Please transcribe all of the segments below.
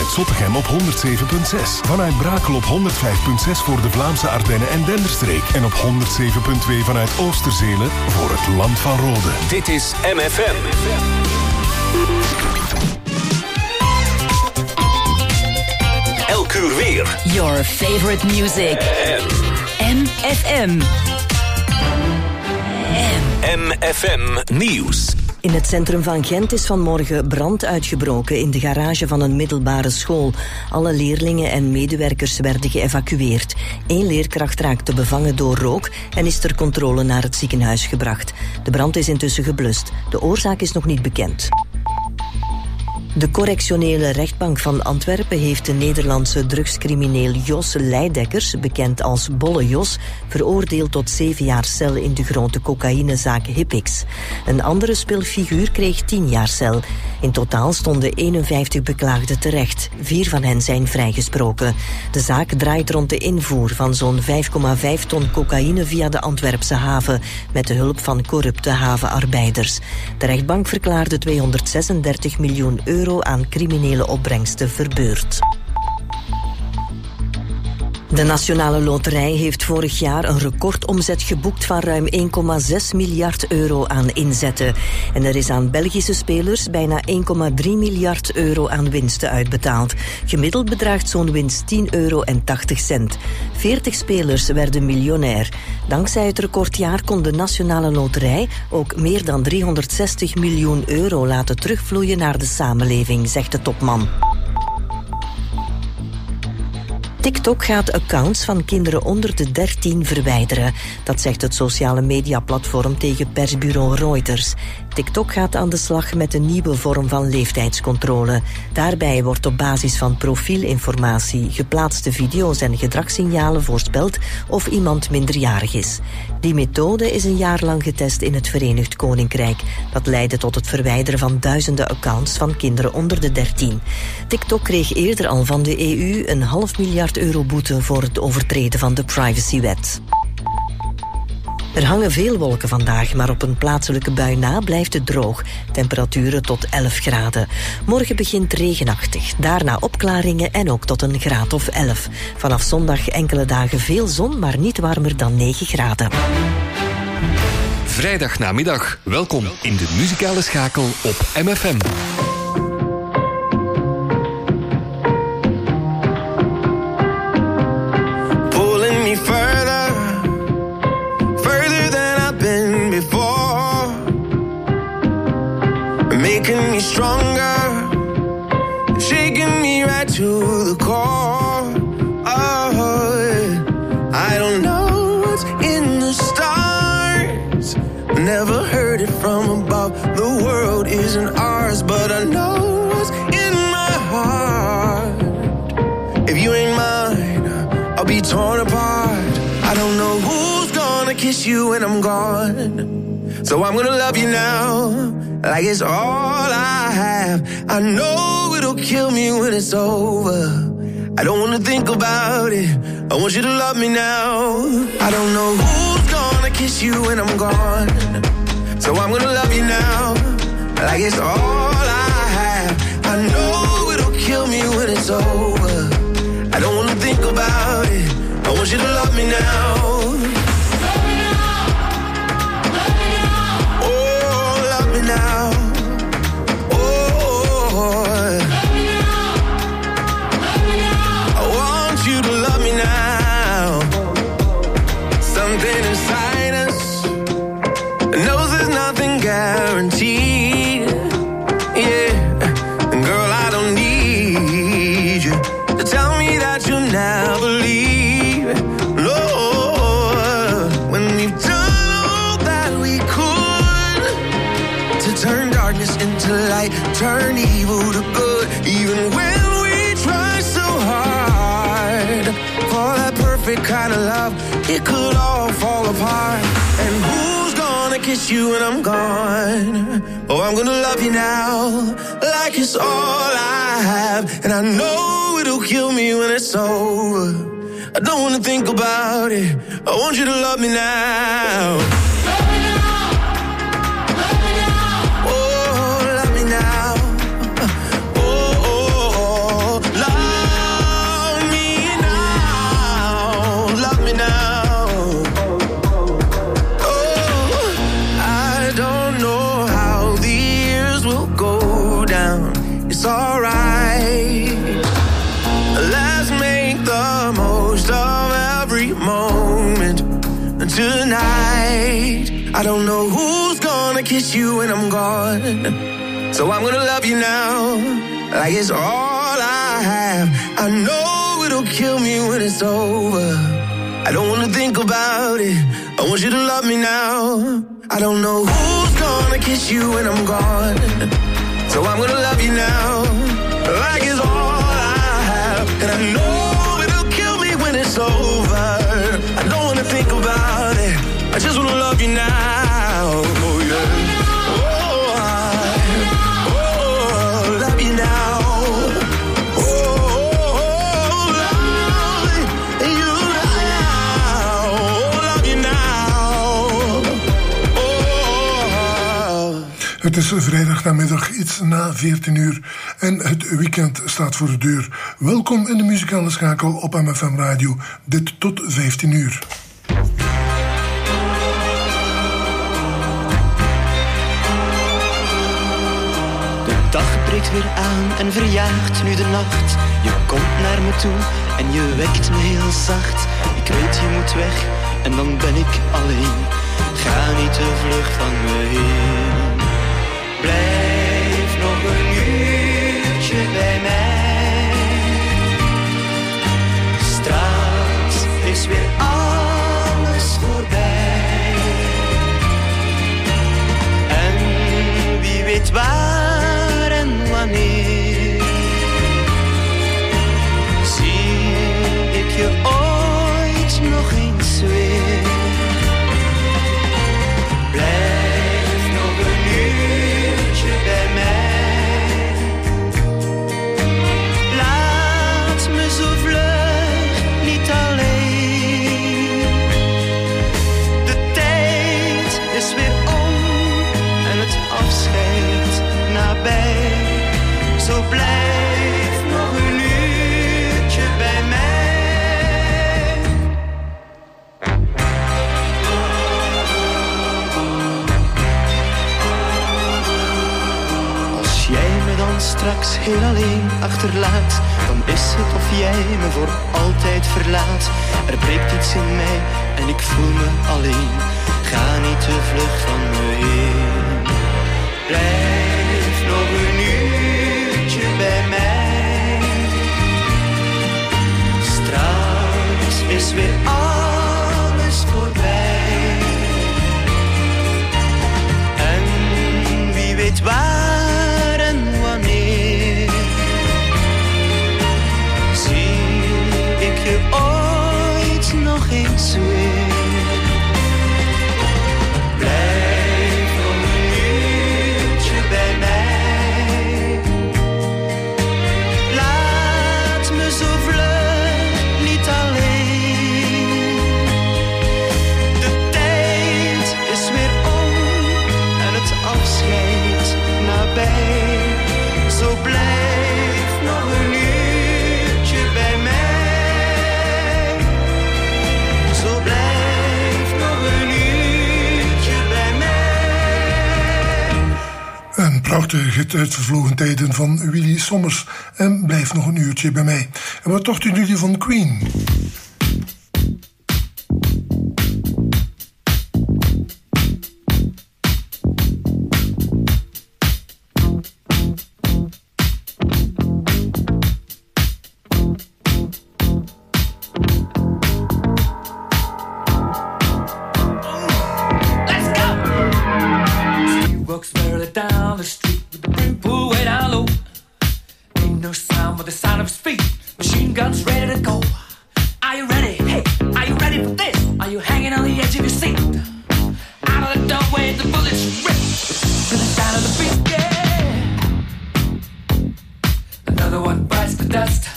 vanuit Zottegem op 107.6. Vanuit Brakel op 105.6 voor de Vlaamse Ardennen en Denderstreek. En op 107.2 vanuit Oosterzelen voor het Land van Rode. Dit is MFM. Elk uur weer. Your favorite music. MFM. MFM Nieuws. In het centrum van Gent is vanmorgen brand uitgebroken in de garage van een middelbare school. Alle leerlingen en medewerkers werden geëvacueerd. 1 leerkracht raakte bevangen door rook en is ter controle naar het ziekenhuis gebracht. De brand is intussen geblust. De oorzaak is nog niet bekend. De correctionele rechtbank van Antwerpen heeft de Nederlandse drugscrimineel Jos Leidekkers, bekend als Bolle Jos, veroordeeld tot 7 jaar cel in de grote cocaïnezaak Hippix. Een andere speelfiguur kreeg 10 jaar cel. In totaal stonden 51 beklaagden terecht. 4 van hen zijn vrijgesproken. De zaak draait rond de invoer van zo'n 5,5 ton cocaïne via de Antwerpse haven, met de hulp van corrupte havenarbeiders. De rechtbank verklaarde 236 miljoen euro aan criminele opbrengsten verbeurd. De Nationale Loterij heeft vorig jaar een recordomzet geboekt van ruim 1,6 miljard euro aan inzetten. En er is aan Belgische spelers bijna 1,3 miljard euro aan winsten uitbetaald. Gemiddeld bedraagt zo'n winst €10,80. 40 spelers werden miljonair. Dankzij het recordjaar kon de Nationale Loterij ook meer dan 360 miljoen euro laten terugvloeien naar de samenleving, zegt de topman. TikTok gaat accounts van kinderen onder de 13 verwijderen. Dat zegt het sociale mediaplatform tegen persbureau Reuters. TikTok gaat aan de slag met een nieuwe vorm van leeftijdscontrole. Daarbij wordt op basis van profielinformatie, geplaatste video's en gedragssignalen voorspeld of iemand minderjarig is. Die methode is een jaar lang getest in het Verenigd Koninkrijk. Dat leidde tot het verwijderen van duizenden accounts van kinderen onder de 13. TikTok kreeg eerder al van de EU een €500 miljoen boete voor het overtreden van de privacywet. Er hangen veel wolken vandaag, maar op een plaatselijke bui na blijft het droog. Temperaturen tot 11 graden. Morgen begint regenachtig, daarna opklaringen en ook tot een graad of 11. Vanaf zondag enkele dagen veel zon, maar niet warmer dan 9 graden. Vrijdagnamiddag. Welkom in de muzikale schakel op MFM. Making me stronger, shaking me right to the core. Oh, I don't know what's in the stars, never heard it from above. The world isn't ours, but I know what's in my heart. If you ain't mine, I'll be torn apart. I don't know who's gonna kiss you when I'm gone, so I'm gonna love you now, like it's all I have. I know it'll kill me when it's over. I don't wanna think about it, I want you to love me now. I don't know who's gonna kiss you when I'm gone, so I'm gonna love you now, like it's all I have. I know it'll kill me when it's over. I don't wanna think about it, I want you to love me now. Now, oh, I want you to love me now. Something inside us knows there's nothing guaranteed. Yeah, girl, I don't need you to tell me that you'll never leave. No, when we've done all that we could to turn darkness into light, turn evil to good, even when we try so hard for that perfect kind of love, it could all fall apart. And who's gonna kiss you when I'm gone? Oh, I'm gonna love you now, like it's all I have. And I know it'll kill me when it's over. I don't wanna think about it, I want you to love me now. Love me now. Oh, alright. Let's make the most of every moment tonight. I don't know who's gonna kiss you when I'm gone, so I'm gonna love you now like it's all I have. I know it'll kill me when it's over. I don't wanna think about it. I want you to love me now. I don't know who's gonna kiss you when I'm gone, so I'm gonna love you now like it's all I have. And I know it'll kill me when it's over. I don't wanna think about it. I just wanna love you now. Oh yeah. Love you now. Het is vrijdag namiddag iets na 14 uur en het weekend staat voor de deur. Welkom in de muzikale schakel op MFM Radio, dit tot 15 uur. De dag breekt weer aan en verjaagt nu de nacht. Je komt naar me toe en je wekt me heel zacht. Ik weet je moet weg en dan ben ik alleen. Ga niet te vlug van me heen. Blijf nog een uurtje bij mij. Straks is weer alles voorbij. En wie weet waar en wanneer zie ik je ooit nog eens weer. Blijf nog een uurtje bij mij. Laat me zo vlug niet alleen. De tijd is weer om en het afscheid nabij. Zo blijf nog een uurtje bij mij. Als jij me dan straks heel alleen achterlaat, dan is het of jij me voor altijd verlaat. Er breekt iets in mij en ik voel me alleen. Ga niet te vlug van me heen. Blijf nog een uurtje bij mij. Straks is weer alles voorbij. En wie weet waar en wanneer zie ik je ooit nog eens weer. Blijf nog een uurtje bij mij. Laat me zo vlug niet alleen. De tijd is weer om en het afscheid nabij. Zo blijf nog een uurtje bij mij. Zo blijf nog een uurtje bij mij. Een prachtige hit uit vervlogen tijden van Willy Sommers. En blijf nog een uurtje bij mij. En wat dachten jullie van Queen? Walks barely down the street with the brim pulled way down low. Ain't no sound but the sound of his feet. Machine guns ready to go. Are you ready? Hey, are you ready for this? Are you hanging on the edge of your seat? Out of the doorway, the bullets rip. To the sound of the beat, yeah. Another one bites the dust.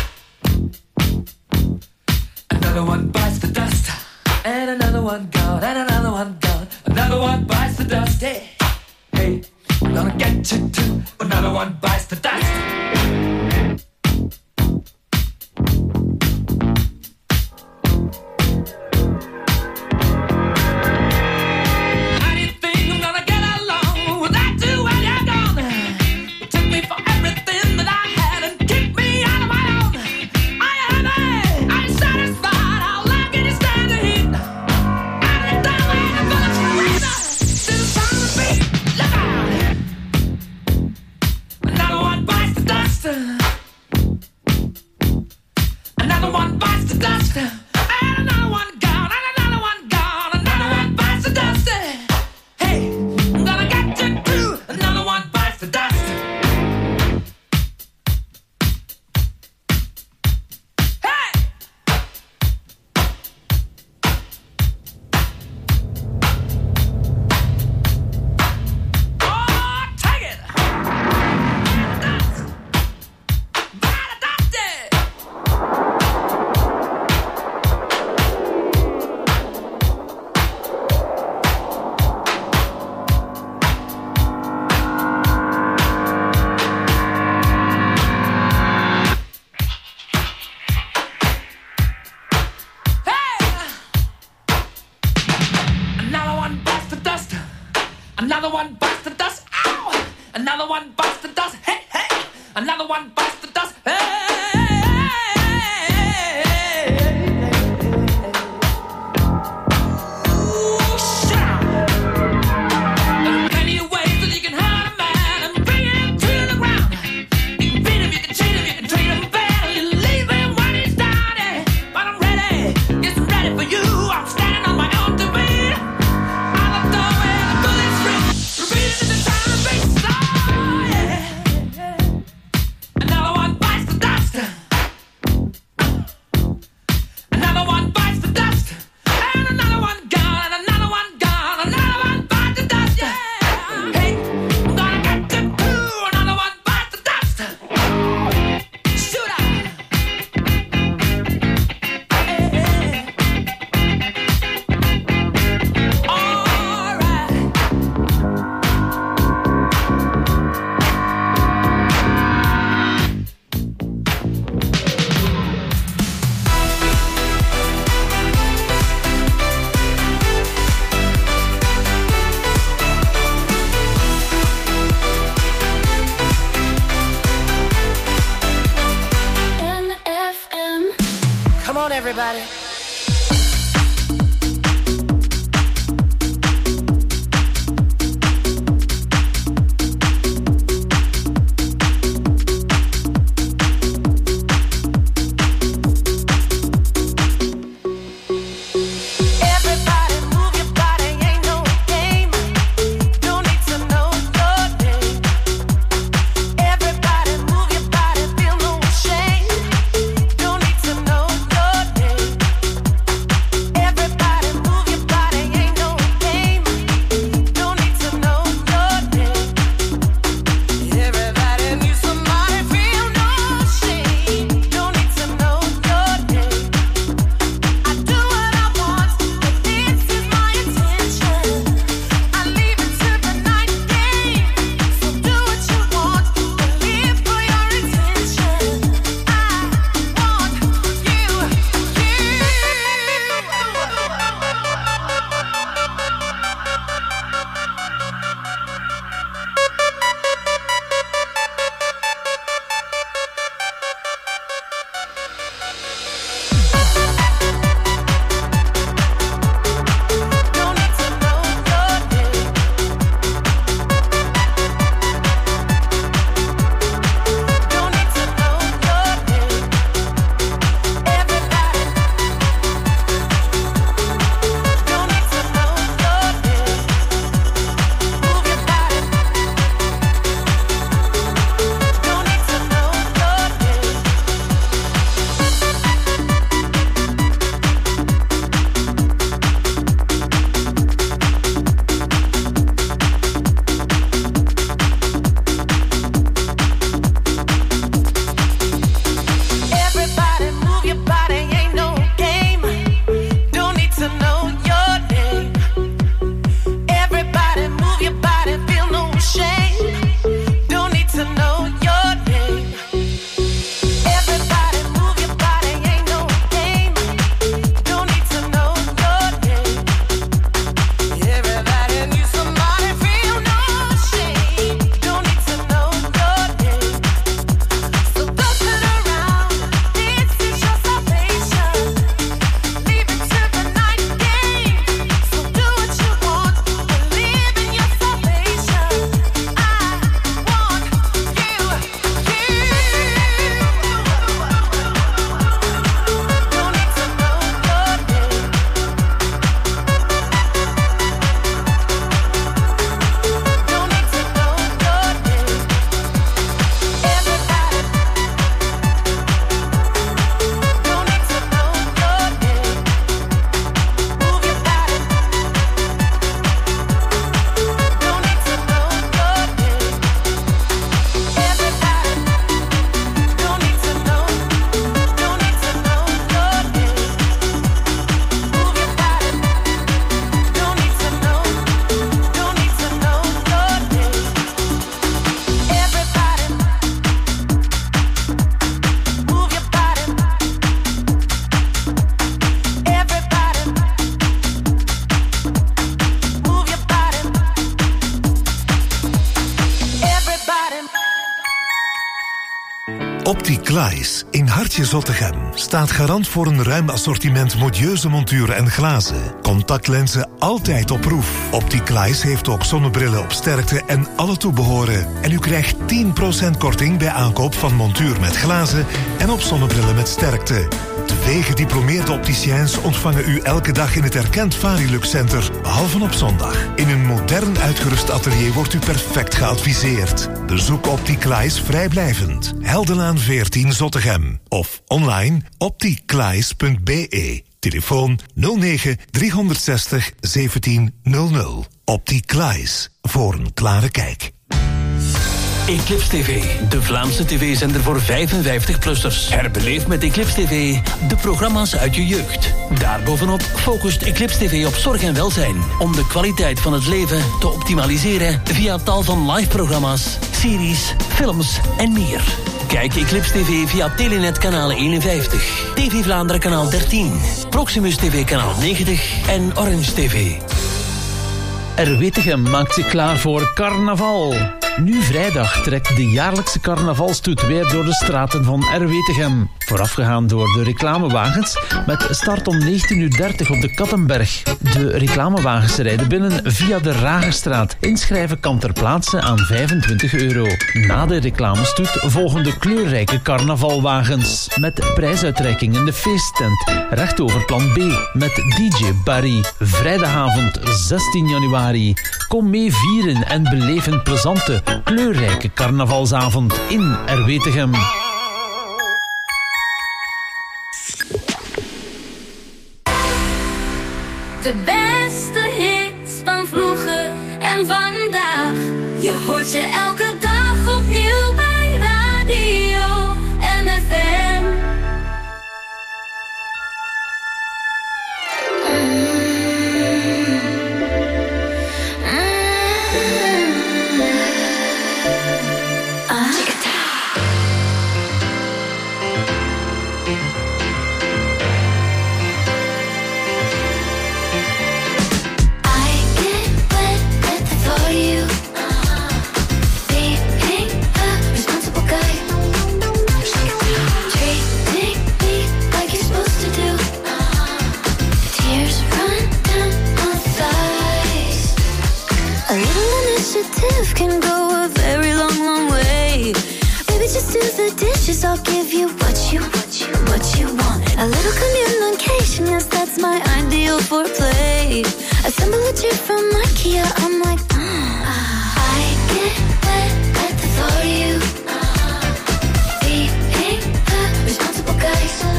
Another one bites the dust. And another one gone, and another one gone. Another one bites the dust, hey. Hey, I'm gonna get you too. Another one bites the dust. How do you think I'm gonna get along without you when you're gone? You took me for everything dust. Another one bites the dust. And another one gone. And another one gone. Another one bites the dust. Hey, I'm gonna get you too. Another one bites the dust. Another one bites the dust. Ow! Another one bites the dust. Hey, hey! Another one bites the dust. Hey! Ooh, shut up! There are plenty of ways that you can hurt a man and bring him to the ground. You can beat him, you can cheat him, you can treat him bad, you leave him when he's down. But I'm ready, yes, I'm ready for you. I'm standing on my own two feet. Everybody. Don't need to know your name. Opticlaes in Hartje Zottegem staat garant voor een ruim assortiment modieuze monturen en glazen. Contactlenzen altijd op proef. Opticlaes heeft ook zonnebrillen op sterkte en alle toebehoren. En u krijgt 10% korting bij aankoop van montuur met glazen en op zonnebrillen met sterkte. 2 gediplomeerde opticiens ontvangen u elke dag in het erkend Varilux Center, behalve op zondag. In een modern uitgerust atelier wordt u perfect geadviseerd. Bezoek Opticlaes vrijblijvend. Heldenlaan 14 Zottegem. Of online opticlaes.be. Telefoon 09 360 1700. Opticlaes. Voor een klare kijk. Eclipse TV, de Vlaamse tv-zender voor 55-plussers. Herbeleef met Eclipse TV de programma's uit je jeugd. Daarbovenop focust Eclipse TV op zorg en welzijn, om de kwaliteit van het leven te optimaliseren via tal van live-programma's, series, films en meer. Kijk Eclipse TV via Telenet kanaal 51, TV Vlaanderen kanaal 13, Proximus TV kanaal 90 en Orange TV. Erwetegem maakt zich klaar voor carnaval. Nu vrijdag trekt de jaarlijkse carnavalstoet weer door de straten van Erwetegem. Voorafgegaan door de reclamewagens met start om 19:30 op de Kattenberg. De reclamewagens rijden binnen via de Ragerstraat. Inschrijven kan ter plaatse aan €25. Na de reclamestoet volgen de kleurrijke carnavalwagens. Met prijsuitreiking in de feesttent. Recht over plan B met DJ Barry. Vrijdagavond 16 januari. Kom mee vieren en beleef een plezante, kleurrijke carnavalsavond in Erwetegem. De beste hits van vroeger en vandaag. Je hoort ze elke dag opnieuw bij Radio MFM. Can go a very long, long way. Baby, just do the dishes. I'll give you what you want. A little communication, yes, that's my ideal foreplay. Assemble a chair from IKEA. I'm like, I get wet at the thought of you. Being the responsible guy.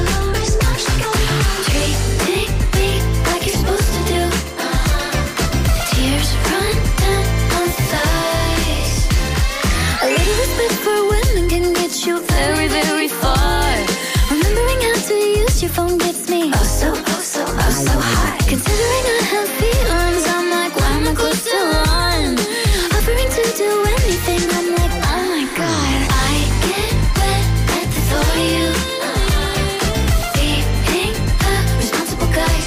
Treating me like you're supposed to do. Tears run down my thighs. A little respect for women can get you very, very far. Remembering how to use your phone gets me oh so high. Considering I have feelings, I'm like, why am I close to one? Offering to do anything, I'm like, oh my god. I get wet at the thought of you. Being a responsible guy.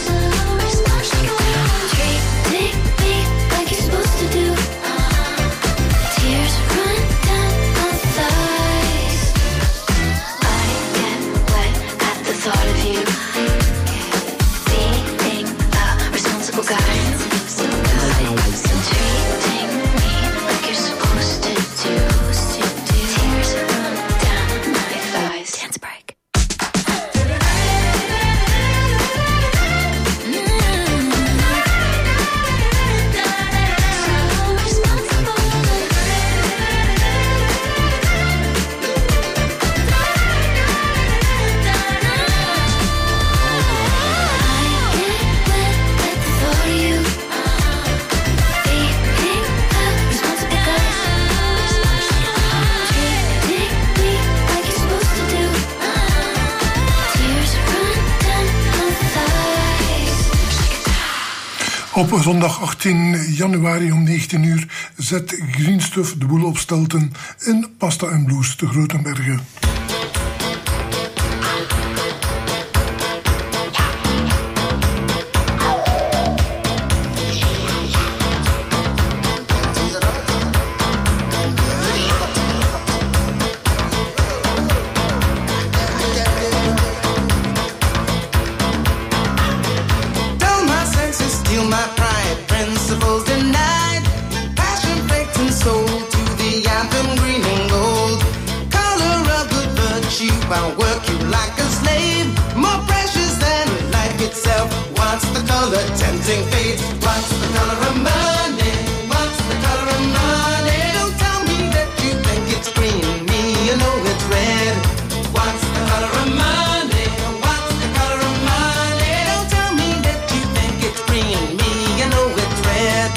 Treating me like you're supposed to do. Tears run down my thighs. I get wet at the thought of you. Being a responsible guy. Treating me like you're supposed to do. Tears run down my thighs. Dance break. Op zondag 18 januari om 19 uur zet Green Stuff de boel op stelten in Pasta en Blues te Grotenbergen. I'll work you like a slave. More precious than life itself. What's the color? Tempting fate. What's the color of money? What's the color of money? Don't tell me that you think it's green. Me, you know it's red. What's the color of money? What's the color of money? Don't tell me that you think it's green. Me, you know it's red.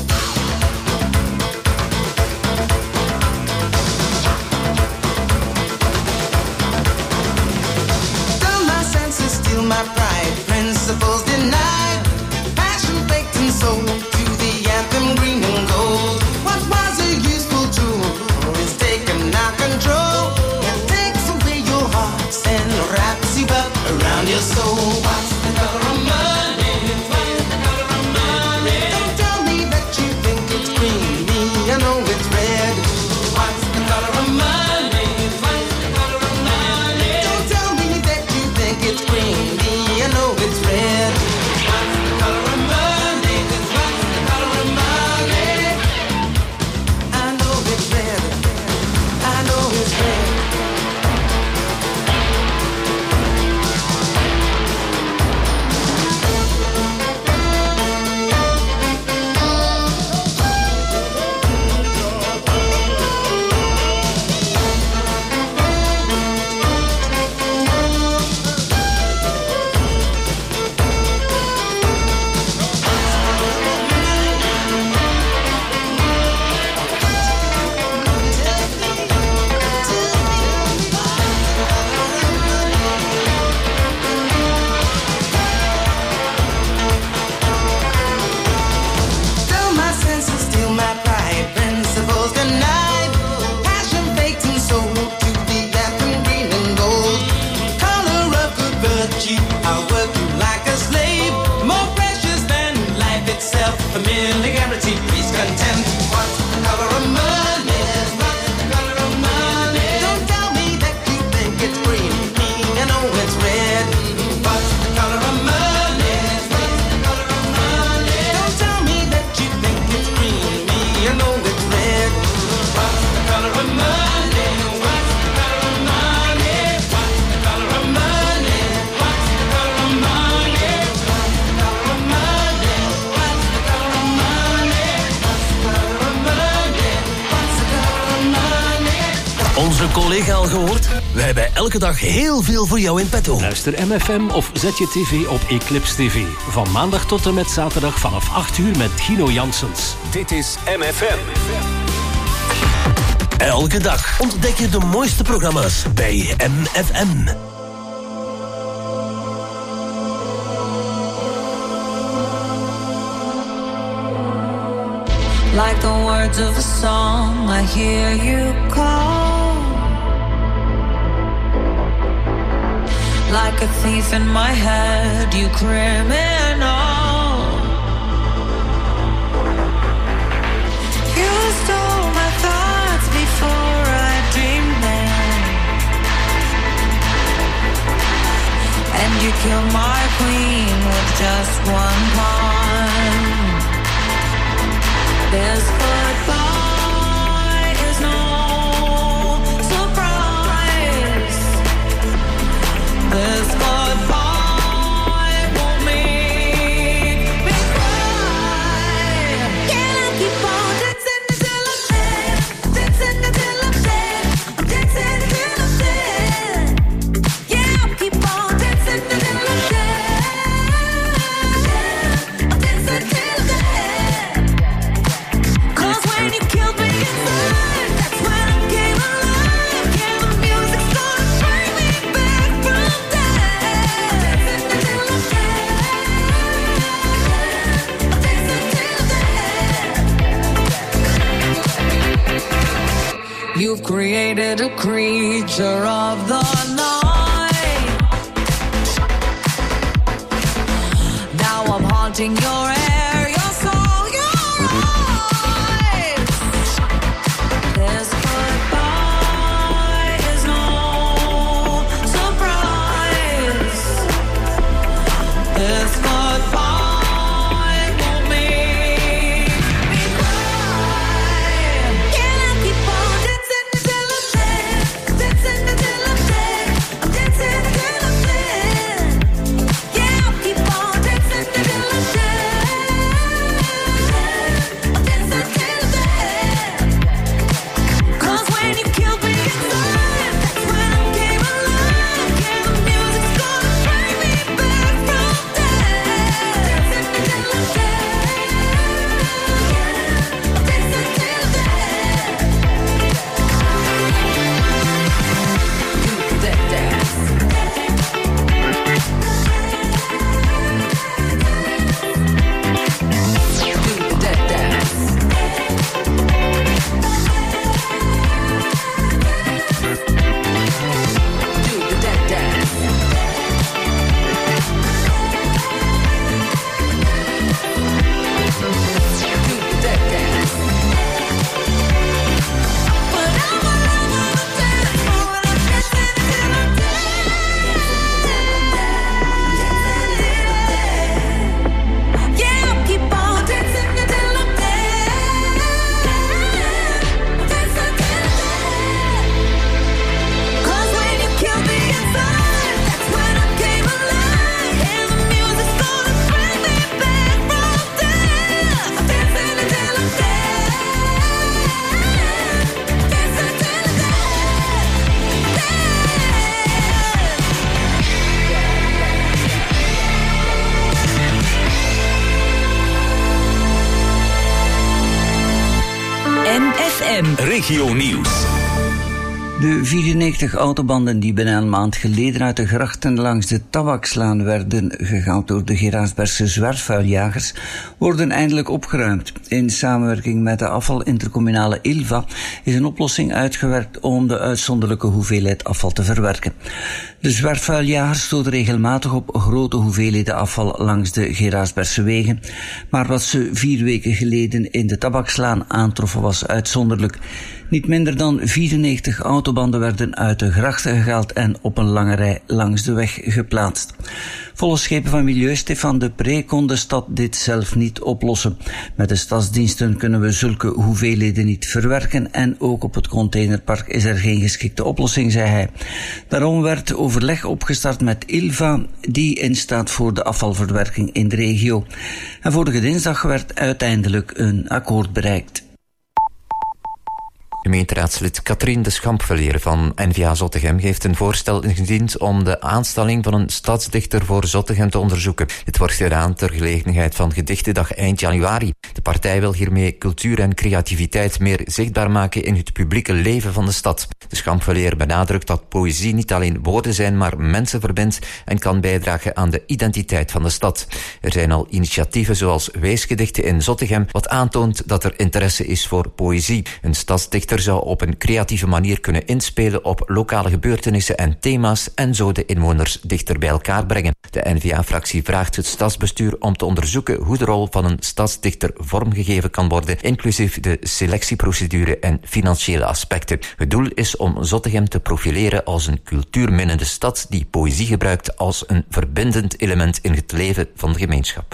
My pride, principles denied, passion baked and sold to the anthem green and gold. What was a useful tool is taken our control. It takes away your hearts and wraps you up around your soul. What's the color of money? What's the color of money? Don't tell me that you think it's green. Me, I know it's red. What's the color of money? What's the color of money? Don't tell me that you think it's green. I know it's red. What's the color of money? What's the color of money? I know it's red. I know it's red. Familiarity breeds contempt. What's the color of money? What's the color of money? Don't tell me that you think it's green. Me, I know it's red. What's the color of money? What's the color of money? Don't tell me that you think it's green. Me, I know it's red. What's the color of money? What's the color of money? What's the color of money? What's the color of money? What's the color of money? Onze collega al gehoord? Wij hebben elke dag heel veel voor jou in petto. Luister MFM of zet je tv op Eclipse TV. Van maandag tot en met zaterdag vanaf 8 uur met Gino Janssens. Dit is MFM. Elke dag ontdek je de mooiste programma's bij MFM. Like the words of a song, I hear you call. Like a thief in my head, you criminal. You stole my thoughts before I dreamed them, and you killed my queen with just one pawn. This goodbye is no surprise. This goodbye won't make me cry. Can I keep on dancing until I'm dead? Dancing until I'm dead. Dancing until I'm dead. Yeah, I'll keep on dancing until I'm dead. I'll dance until I'm dead. You've created a creature of the night. Now I'm haunting your air, your soul, your eyes. This goodbye is no surprise. This goodbye won't make me cry. Can I keep on dancing until I'm dead? Dancing until I'm dead. Regio Nieuws. De 94 autobanden die bijna een maand geleden uit de grachten langs de Tabakslaan werden gehaald door de Geraardsbergse zwerfvuiljagers, worden eindelijk opgeruimd. In samenwerking met de afvalintercommunale ILVA is een oplossing uitgewerkt om de uitzonderlijke hoeveelheid afval te verwerken. De zwerfvuiljagers stoten regelmatig op grote hoeveelheden afval langs de Geraardsbergse wegen, maar wat ze 4 weken geleden in de Tabakslaan aantroffen was uitzonderlijk. Niet minder dan 94 autobanden werden uit de grachten gehaald en op een lange rij langs de weg geplaatst. Volgens schepen van Milieu Stefan de Pre kon de stad dit zelf niet oplossen. Met de stadsdiensten kunnen we zulke hoeveelheden niet verwerken en ook op het containerpark is er geen geschikte oplossing, zei hij. Daarom werd overleg opgestart met ILVA, die instaat voor de afvalverwerking in de regio. En vorige dinsdag werd uiteindelijk een akkoord bereikt. Gemeenteraadslid Katrien de Schampvelier van N-VA Zottegem heeft een voorstel ingediend om de aanstelling van een stadsdichter voor Zottegem te onderzoeken. Dit wordt gedaan ter gelegenheid van Gedichtendag eind januari. De partij wil hiermee cultuur en creativiteit meer zichtbaar maken in het publieke leven van de stad. De Schampvelier benadrukt dat poëzie niet alleen woorden zijn, maar mensen verbindt en kan bijdragen aan de identiteit van de stad. Er zijn al initiatieven zoals Weesgedichten in Zottegem, wat aantoont dat er interesse is voor poëzie. Een stadsdichter zou op een creatieve manier kunnen inspelen op lokale gebeurtenissen en thema's en zo de inwoners dichter bij elkaar brengen. De N-VA-fractie vraagt het stadsbestuur om te onderzoeken hoe de rol van een stadsdichter vormgegeven kan worden, inclusief de selectieprocedure en financiële aspecten. Het doel is om Zottegem te profileren als een cultuurminnende stad die poëzie gebruikt als een verbindend element in het leven van de gemeenschap.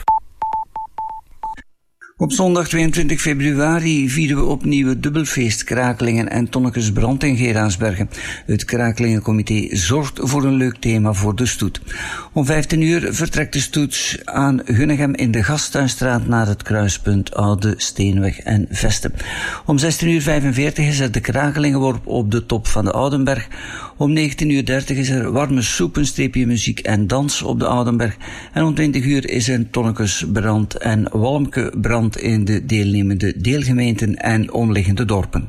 Op zondag 22 februari vieren we opnieuw het dubbelfeest Krakelingen en Tonnekesbrand in Geraardsbergen. Het Krakelingencomité zorgt voor een leuk thema voor de stoet. Om 15 uur vertrekt de stoet aan Gunnegem in de Gasthuisstraat naar het kruispunt Oude Steenweg en Vesten. Om 16:45 is er de Krakelingenworp op de top van de Oudenberg. Om 19:30 is er warme soep, een streepje muziek en dans op de Oudenberg. En om 20 uur is er Tonnekesbrand en Walmkebrand in de deelnemende deelgemeenten en omliggende dorpen.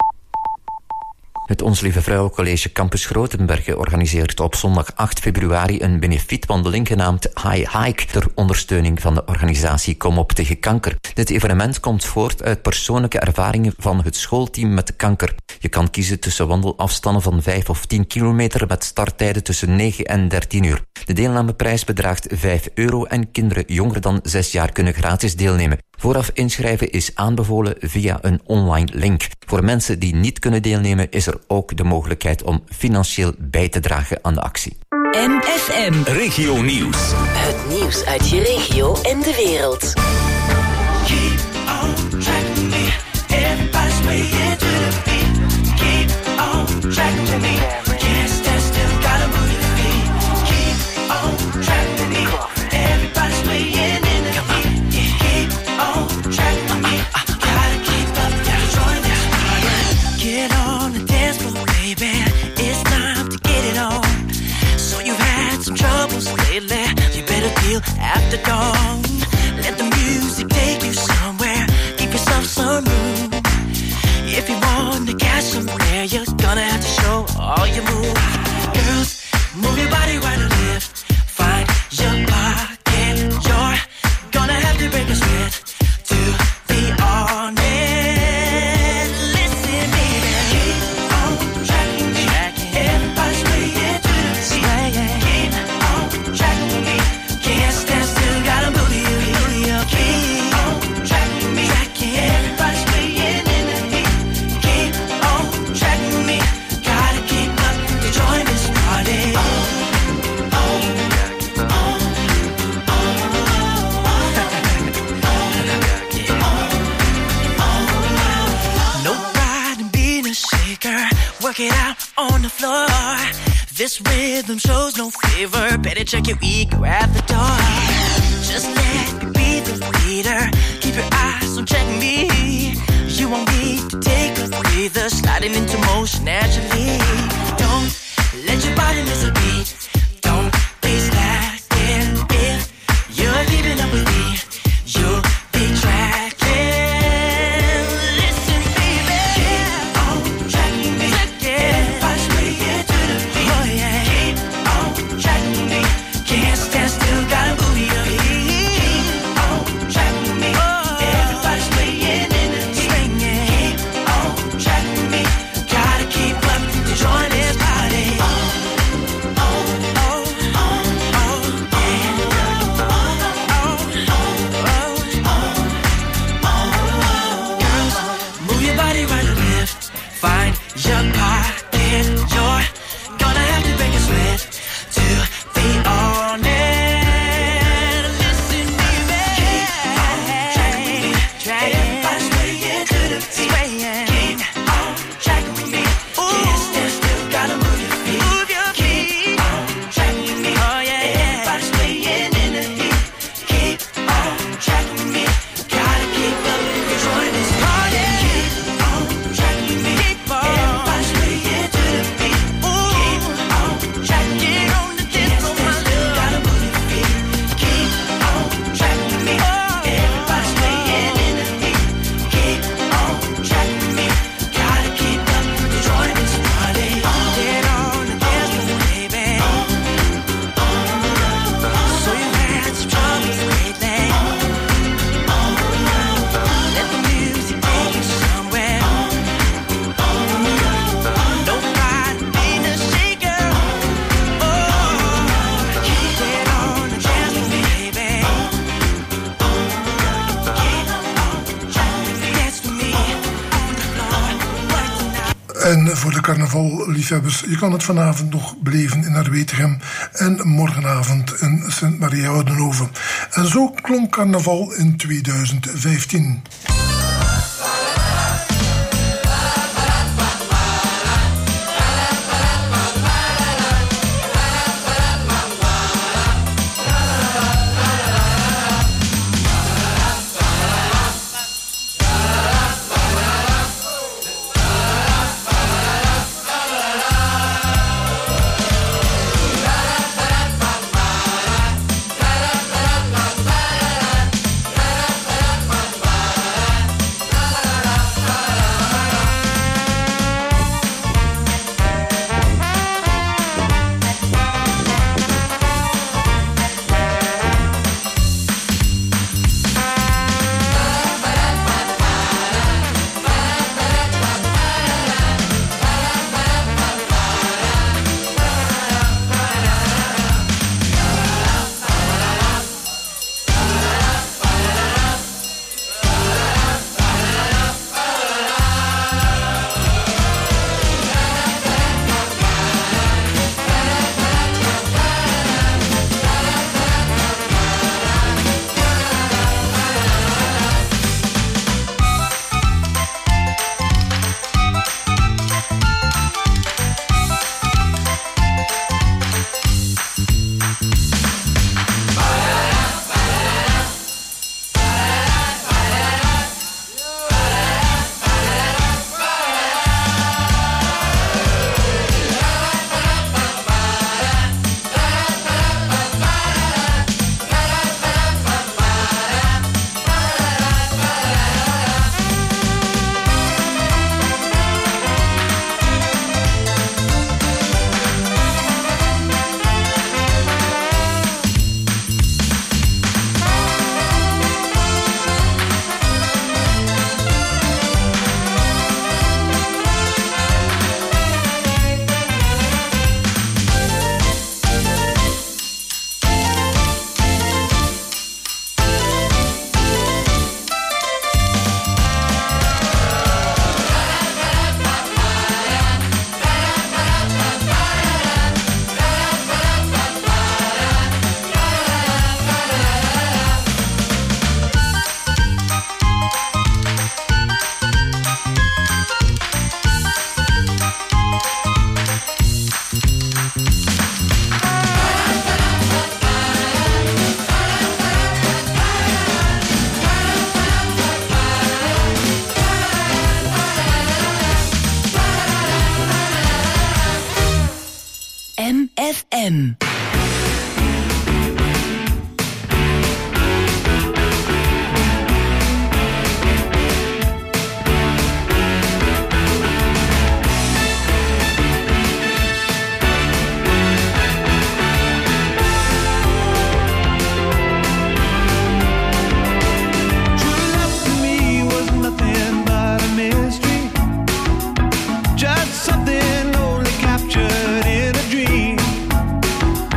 Het Ons Lieve Vrouw College Campus Grotenbergen organiseert op zondag 8 februari een benefietwandeling genaamd High Hike ter ondersteuning van de organisatie Kom op tegen kanker. Dit evenement komt voort uit persoonlijke ervaringen van het schoolteam met kanker. Je kan kiezen tussen wandelafstanden van 5 of 10 kilometer met starttijden tussen 9 en 13 uur. De deelnameprijs bedraagt €5 en kinderen jonger dan 6 jaar kunnen gratis deelnemen. Vooraf inschrijven is aanbevolen via een online link. Voor mensen die niet kunnen deelnemen is er ook de mogelijkheid om financieel bij te dragen aan de actie. MFM Regio Nieuws. Het nieuws uit je regio en de wereld. Keep on tracking me. Everybody's way into the beat. Keep on tracking me. Can't stand still, gotta move your feet. Keep on tracking me. Everybody's way in the beat. Keep on tracking me. Gotta keep up, gotta join this party. Get on the dance floor, baby. It's time to get it on. So you've had some troubles lately. You better deal after dawn. Let the music take you somewhere. Give yourself some room. If you want to catch somewhere, you're gonna have to show all your moves. Girls, move your body right or left. Find your pocket. You're gonna have to break a sweat to be honest. Listen, baby. Keep on tracking me. Everybody's way into the beat. Keep on tracking me. Can't stand still, gotta move you. Keep on tracking me. Everybody's way in the beat. Keep on tracking me. Gotta keep up to join this party. No pride in being a shaker. Work it out on the floor. This rhythm shows no favor. Better check your ego at the door. Just let me be the leader. Keep your eyes on checking me. You won't need to take a breather. Sliding into motion naturally. Don't let your body miss a beat. Don't be slacking. If you're keeping up with me, you'll be tracking. Listen, baby. Keep En voor de carnavalliefhebbers, je kan het vanavond nog beleven in Arwetegem en morgenavond in Sint-Maria-Oudenhoven. En zo klonk carnaval in 2015. MFM. Something only captured in a dream.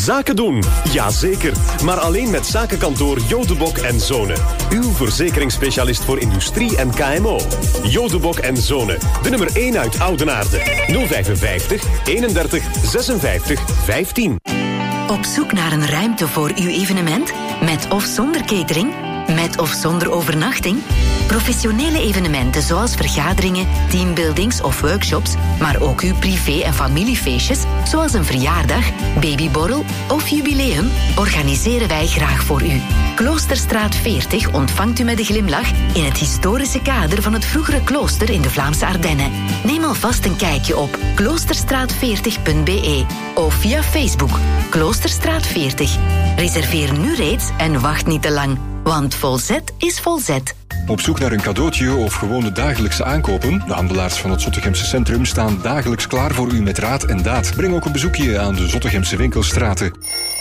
Zaken doen? Jazeker. Maar alleen met zakenkantoor Jodebok en Zonen. Uw verzekeringsspecialist voor industrie en KMO. Jodebok en Zonen. De nummer 1 uit Oudenaarde. 055 31 56 15. Op zoek naar een ruimte voor uw evenement? Met of zonder catering? Met of zonder overnachting? Professionele evenementen zoals vergaderingen, teambuildings of workshops, maar ook uw privé- en familiefeestjes, zoals een verjaardag, babyborrel of jubileum, organiseren wij graag voor u. Kloosterstraat 40 ontvangt u met een glimlach in het historische kader van het vroegere klooster in de Vlaamse Ardennen. Neem alvast een kijkje op kloosterstraat40.be of via Facebook Kloosterstraat 40. Reserveer nu reeds en wacht niet te lang, want Volzet is Volzet. Op zoek naar een cadeautje of gewoon de dagelijkse aankopen? De handelaars van het Zottegemse centrum staan dagelijks klaar voor u met raad en daad. Breng ook een bezoekje aan de Zottegemse winkelstraten.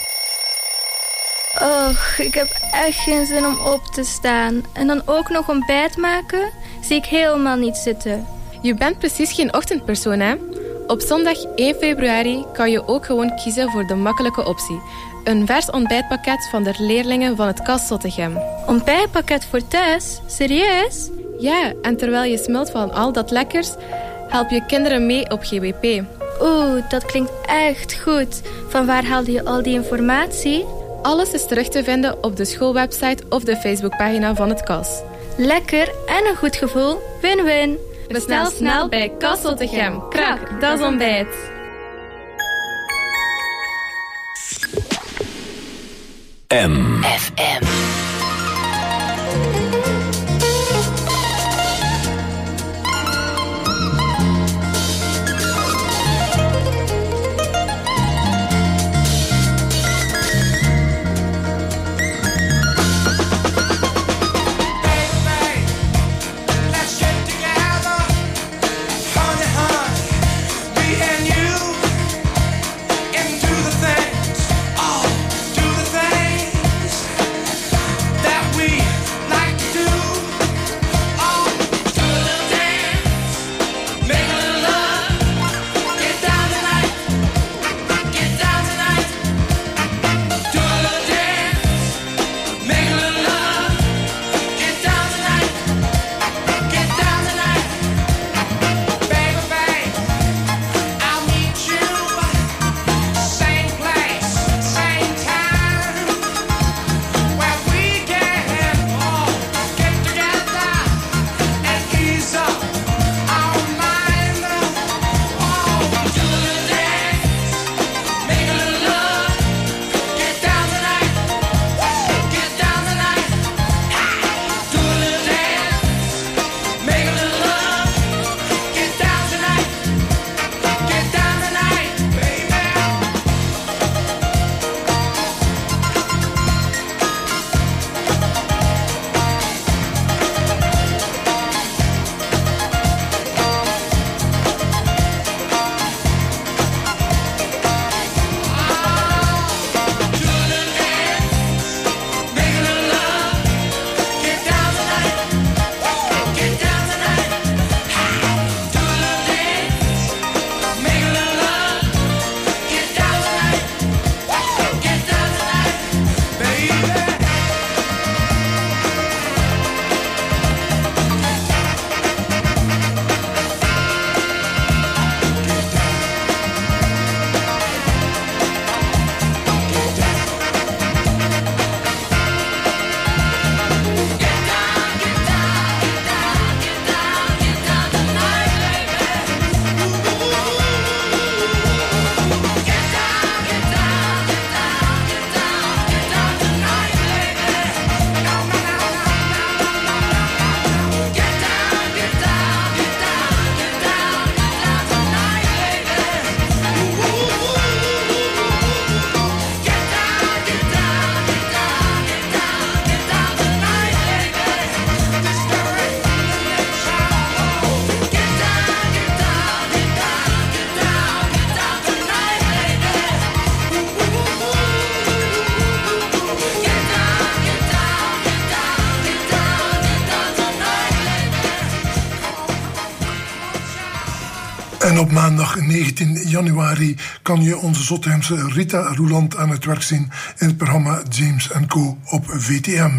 Och, ik heb echt geen zin om op te staan. En dan ook nog ontbijt maken? Zie ik helemaal niet zitten. Je bent precies geen ochtendpersoon, hè? Op zondag 1 februari kan je ook gewoon kiezen voor de makkelijke optie. Een vers ontbijtpakket van de leerlingen van het KAS Zottegem. Ontbijtpakket voor thuis? Serieus? Ja, en terwijl je smult van al dat lekkers, help je kinderen mee op GWP. Oeh, dat klinkt echt goed. Van waar haalde je al die informatie? Alles is terug te vinden op de schoolwebsite of de Facebookpagina van het KAS. Lekker en een goed gevoel. Win-win. Bestel snel bij KAS Zottegem. Krak, dat is ontbijt. FM. En op maandag 19 januari kan je onze Zottegemse Rita Roeland aan het werk zien in het programma James & Co. op VTM.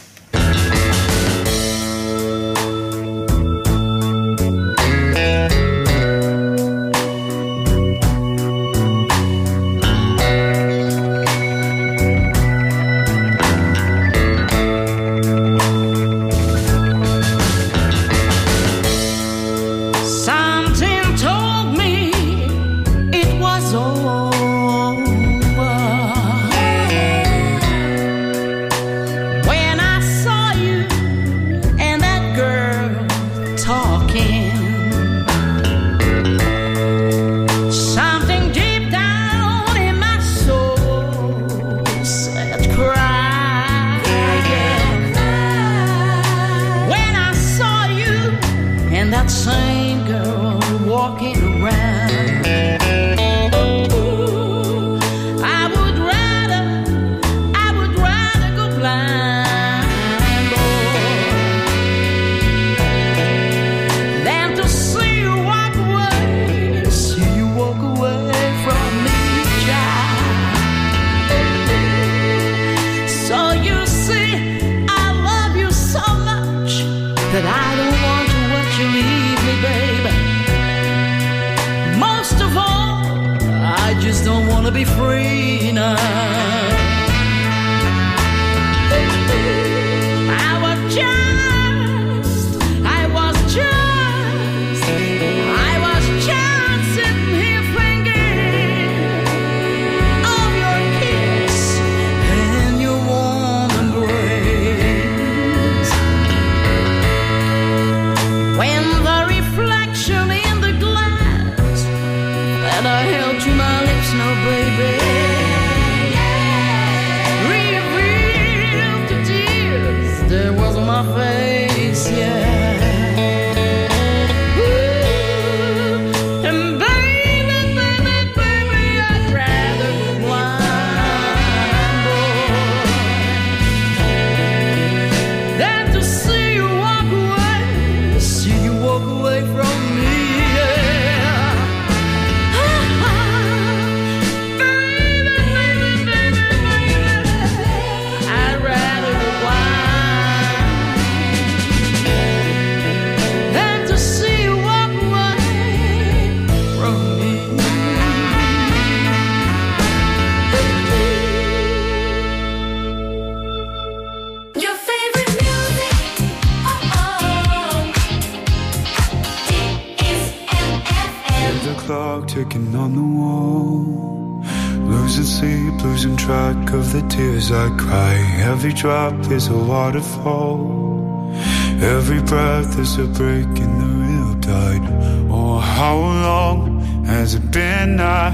I cry, every drop is a waterfall, every breath is a break in the riptide. Oh, how long has it been? I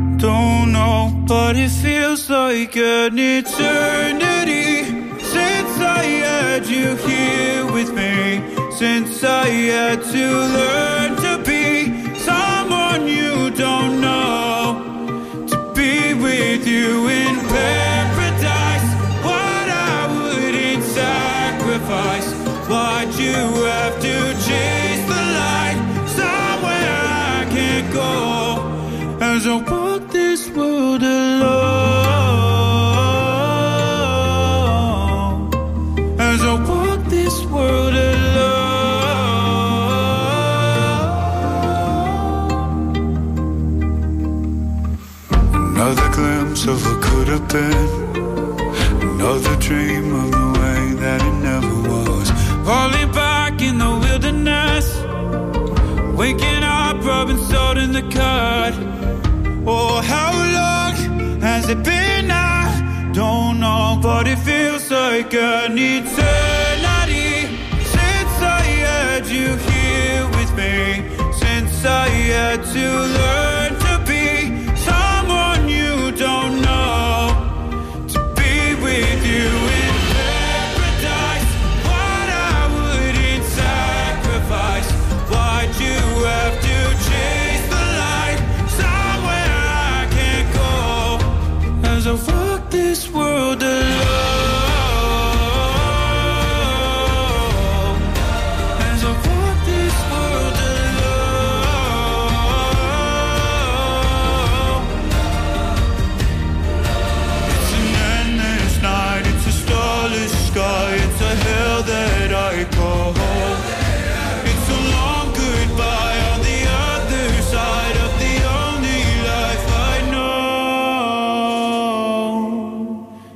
don't know, but it feels like an eternity since I had you here with me, since I had to learn to be someone you don't know, to be with you in paradise. What I wouldn't sacrifice, why'd you have to chase the light somewhere I can't go, as I walk this world alone, as I walk this world alone. Another glimpse of what could have been, another dream of the way that it never was. Falling back in the wilderness, waking up, rubbing salt in the cut. Oh, how long has it been? I don't know, but it feels like an eternity since I had you here with me, since I had to learn to be someone you don't know, to be with you in paradise. What I wouldn't sacrifice, why'd you have to chase the light somewhere I can't go, as I walk this world alone, as I walk this world alone.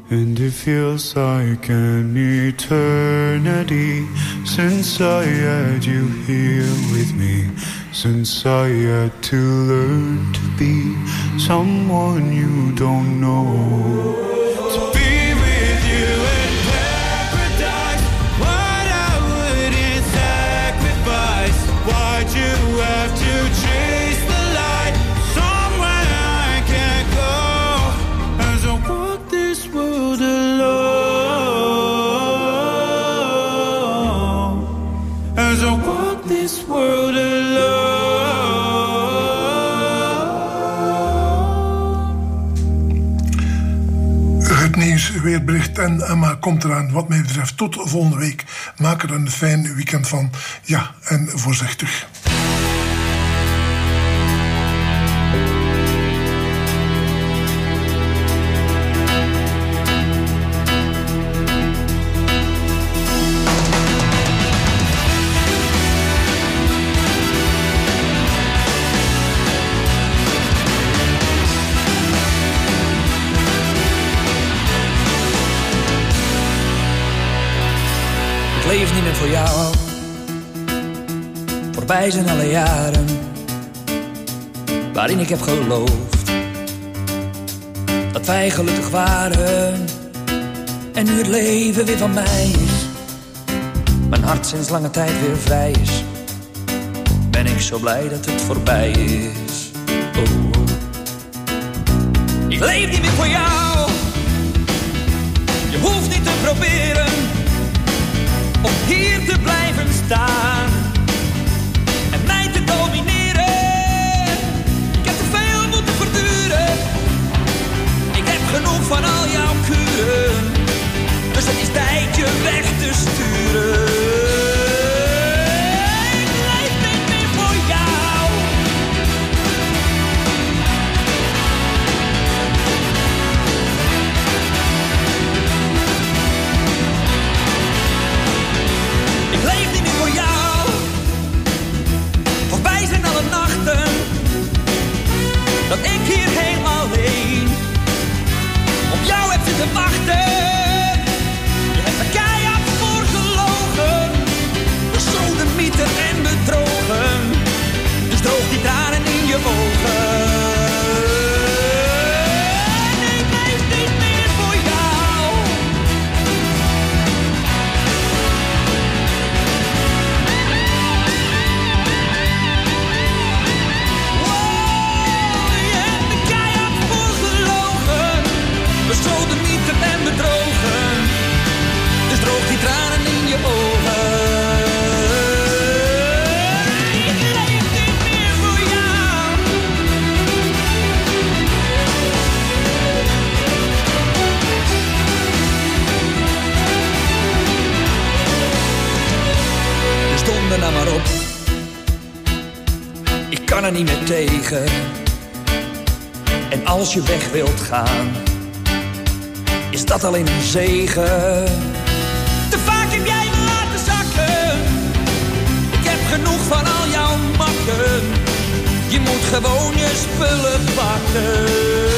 And it feels like an eternity since I had you here with me, since I had to learn to be someone you don't know. To be with you in paradise, what I wouldn't sacrifice. Why'd you have to chase the light somewhere I can't go? As I walk this world alone, as I walk this world alone. Het nieuws, weerbericht en Emma komt eraan. Wat mij betreft tot volgende week. Maak er een fijn weekend van. Ja, en voorzichtig. Ik leef niet meer voor jou. Voorbij zijn alle jaren waarin ik heb geloofd dat wij gelukkig waren. En nu het leven weer van mij is, mijn hart sinds lange tijd weer vrij is, ben ik zo blij dat het voorbij is. Oh, oh. Ik leef niet meer voor jou. Je hoeft niet te proberen om hier te blijven staan en mij te domineren. Ik heb te veel moeten verduren. Ik heb genoeg van al jouw kuren, dus het is tijd je weg te sturen. Ik leef niet meer voor jou. Ik leef niet meer voor jou. Voorbij zijn alle nachten dat ik hier helemaal alleen op jou heb zitten wachten. Je hebt er keihard voor gelogen, besodemieter en bedrogen. Dus droog die tranen in je ogen. Ik leef niet meer voor jou. Besodemieter en bedrogen, dus droog die tranen in je ogen. Ik leef niet meer voor jou. Dus donder nou maar op, ik kan er niet meer tegen. En als je weg wilt gaan, is dat alleen een zegen. Te vaak heb jij me laten zakken. Ik heb genoeg van al jouw makken. Je moet gewoon je spullen pakken.